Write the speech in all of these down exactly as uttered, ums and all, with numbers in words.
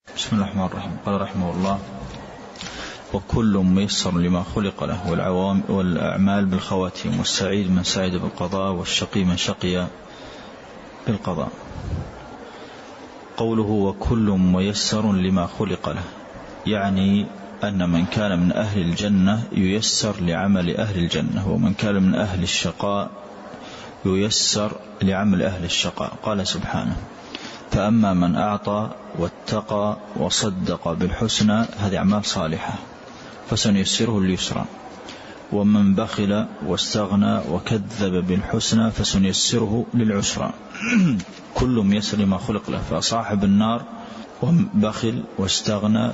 بسم الله الرحمن الرحيم. قال رحمه الله: وكل ميسر لما خلق له، والعوام والأعمال بالخواتيم، والسعيد من سعد بالقضاء، والشقي من شقي بالقضاء. قوله وكل ميسر لما خلق له، يعني أن من كان من أهل الجنة ييسر لعمل أهل الجنة، ومن كان من أهل الشقاء ييسر لعمل أهل الشقاء. قال سبحانه: فأما من أعطى واتقى وصدق بالحسنى، هذه أعمال صالحة، فسنيسره لليسرى. ومن بخل واستغنى وكذب بالحسنى فسنيسره للعسرى. كل ميسر لما خلق له، فصاحب النار وبخل واستغنى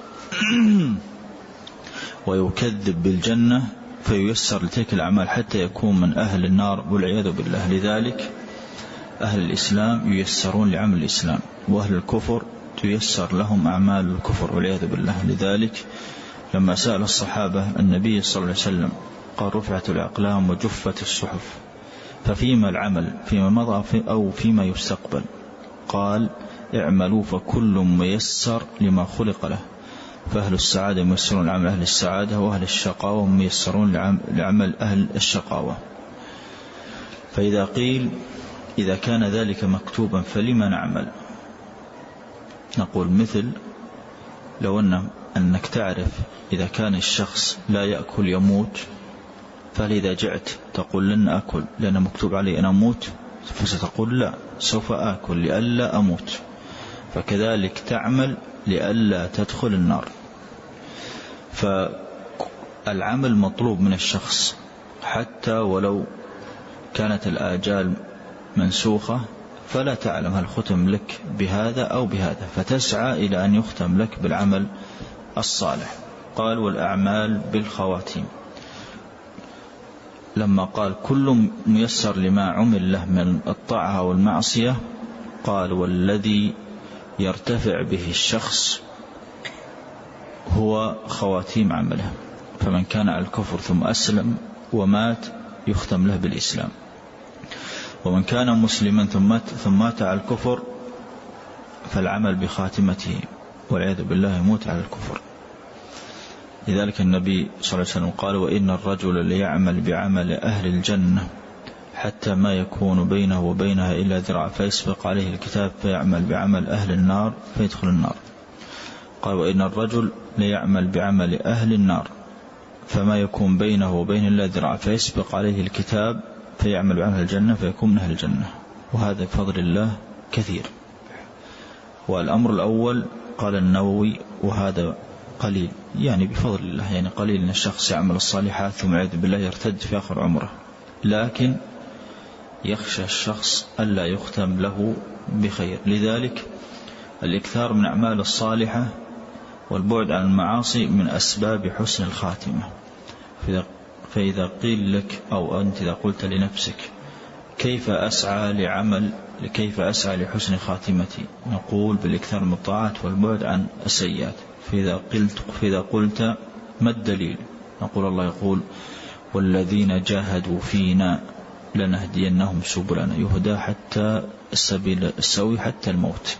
ويكذب بالجنة فييسر لتلك الأعمال حتى يكون من أهل النار والعياذ بالله. لذلك أهل الإسلام ييسرون لعمل الإسلام، وأهل الكفر تيسر لهم أعمال الكفر والعياذ بالله. لذلك لما سأل الصحابة النبي صلى الله عليه وسلم قال: رفعت الأقلام وجفت الصحف، ففيما العمل، فيما مضى أو فيما يستقبل؟ قال: اعملوا فكل ميسر لما خلق له. فأهل السعادة ميسرون لعمل أهل السعادة، وأهل الشقاوة ميسرون لعمل أهل الشقاوة. فإذا قيل: إذا كان ذلك مكتوبا فلما نعمل؟ نقول: مثل لو أن أنك تعرف إذا كان الشخص لا يأكل يموت، فهل إذا جعت تقول لن أكل لأن مكتوب علي أنا أموت؟ فستقول لا، سوف آكل لئلا أموت. فكذلك تعمل لئلا تدخل النار. فالعمل مطلوب من الشخص حتى ولو كانت الآجال منسوخة، فلا تعلم هل ختم لك بهذا أو بهذا، فتسعى إلى أن يختم لك بالعمل الصالح. قال: والأعمال بالخواتيم. لما قال كل ميسر لما عمل له من الطاعة والمعصية، قال: والذي يرتفع به الشخص هو خواتيم عمله. فمن كان على الكفر ثم أسلم ومات يختم له بالإسلام، ومن كان مسلما ثم مات على الكفر فالعمل بخاتمته والعياذ بالله يموت على الكفر. لذلك النبي صلى الله عليه وسلم قال: وإن الرجل ليعمل بعمل أهل الجنة حتى ما يكون بينه وبينها إلا ذراع، فيسبق عليه الكتاب فيعمل بعمل أهل النار فيدخل النار. قال: وإن الرجل ليعمل بعمل أهل النار فما يكون بينه وبين إلا ذراع، فيسبق عليه الكتاب فيعمل بعمل الجنة فيكون من أهل الجنة. وهذا بفضل الله كثير. والأمر الأول قال النووي وهذا قليل، يعني بفضل الله، يعني قليل أن الشخص يعمل الصالحات ثم يعوذ بالله يرتد في آخر عمره، لكن يخشى الشخص ألا يختم له بخير. لذلك الإكثار من أعمال الصالحة والبعد عن المعاصي من أسباب حسن الخاتمة. فإذا قيل لك أو أنت إذا قلت لنفسك كيف أسعى لعمل كيف أسعى لحسن خاتمتي، نقول بالإكثار من الطاعات والبعد عن السيئات. فإذا قلت, فإذا قلت ما الدليل؟ نقول الله يقول: والذين جاهدوا فينا لنهدينهم سبلنا، يهدى حتى السبيل السوي حتى الموت.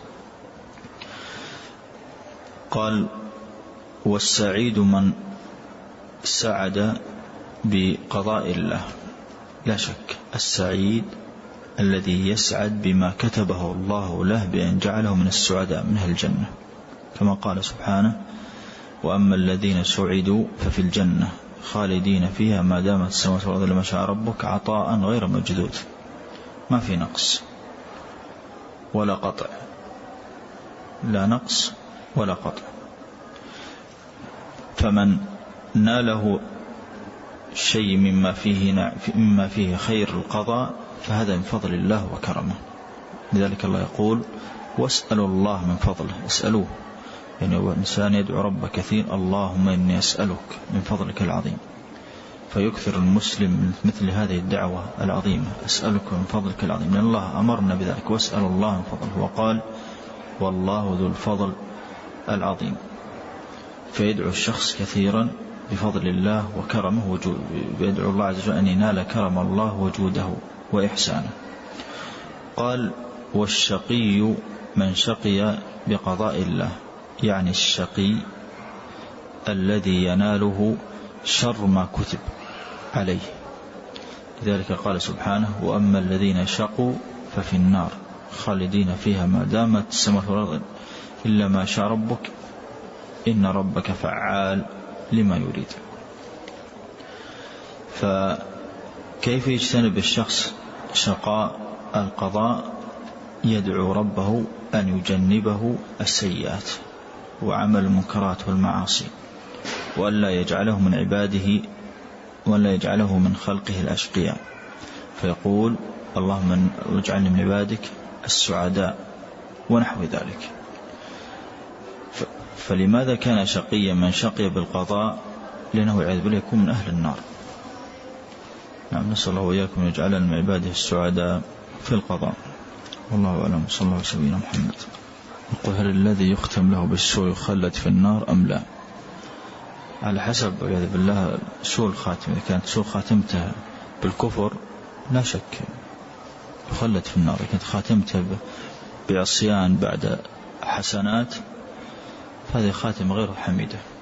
قال: والسعيد من سعد بقضاء الله. لا شك السعيد الذي يسعد بما كتبه الله له بأن جعله من السعداء من أهل الجنة، كما قال سبحانه: وأما الذين سعدوا ففي الجنة خالدين فيها ما دامت السماوات والأرض لما شاء ربك عطاء غير مجدود. ما في نقص ولا قطع، لا نقص ولا قطع. فمن ناله شيء مما فيه, مما فيه خير القضاء فهذا من فضل الله وكرمه. لذلك الله يقول: واسألوا الله من فضله. اسألوه، يعني هو إنسان يدعو رب كثير: اللهم إني أسألك من فضلك العظيم. فيكثر المسلم من مثل هذه الدعوة العظيمة: أسألك من فضلك العظيم، لأن الله أمرنا بذلك: واسأل الله من فضله، وقال: والله ذو الفضل العظيم. فيدعو الشخص كثيرا بفضل الله وكرمه، ويدعو الله عز وجل أن ينال كرم الله وجوده وإحسانه. قال: والشقي من شقي بقضاء الله. يعني الشقي الذي يناله شر ما كتب عليه. لذلك قال سبحانه: وأما الذين شقوا ففي النار خالدين فيها ما دامت السماوات والأرض إلا ما شاء ربك إن ربك فعال لما يريد. فكيف يجتنب الشخص شقاء القضاء؟ يدعو ربه أن يجنبه السيئات وعمل المنكرات والمعاصي، وألا يجعله من عباده ولا يجعله من خلقه الأشقياء، فيقول: اللهم اجعلني من عبادك السعداء ونحو ذلك. فلماذا كان شقيا من شقي بالقضاء؟ لأنه والعياذ بالله يكون من أهل النار. نعم، نسأل الله وإياكم أن يجعلنا من عباده السعداء في القضاء. والله أعلم. صلى الله عليه وسلم محمد. يقول: هل الذي يختم له بالسوء يخلد في النار أم لا؟ على حسب والعياذ بالله سوء الخاتمة. إذا كانت سوء خاتمته بالكفر لا شك يخلد في النار. إذا كانت خاتمته بعصيان بعد حسنات فهذه خاتمة غير حميدة.